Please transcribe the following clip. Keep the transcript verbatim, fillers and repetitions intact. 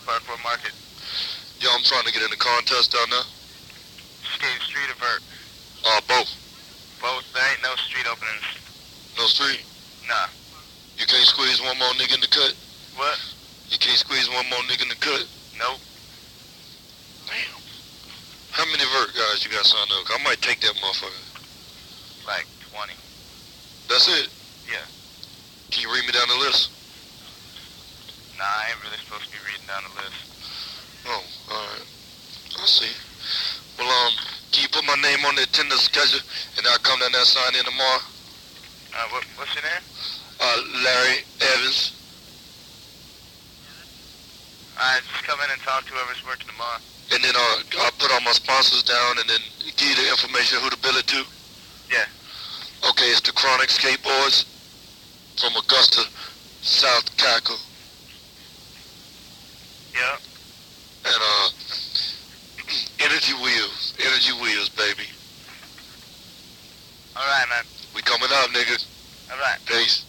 Parkville Market. Yo, I'm trying to get in the contest down there. Skate street or vert? Uh, both. Both. There ain't no street openings. No street? Nah. You can't squeeze one more nigga in the cut? What? You can't squeeze one more nigga in the cut? Nope. Damn. How many vert guys you got signed up? I might take that motherfucker. Like twenty. That's it? Yeah. Can you read me down the list? Nah, I ain't really supposed to be reading down the list. Oh, alright. I see. Well, um, can you put my name on the attendance schedule and I'll come down there and sign in tomorrow? Uh, what, what's your name? Uh, Larry Evans. Alright, just come in and talk to whoever's working tomorrow. And then uh, I'll put all my sponsors down and then give you the information who to bill it to. Yeah. Okay, it's the Chronic Skateboards from Augusta, South Cackle. Yeah. And uh, Energy Wheels, Energy Wheels, baby. Alright, man. We coming up, nigga. Alright. Peace.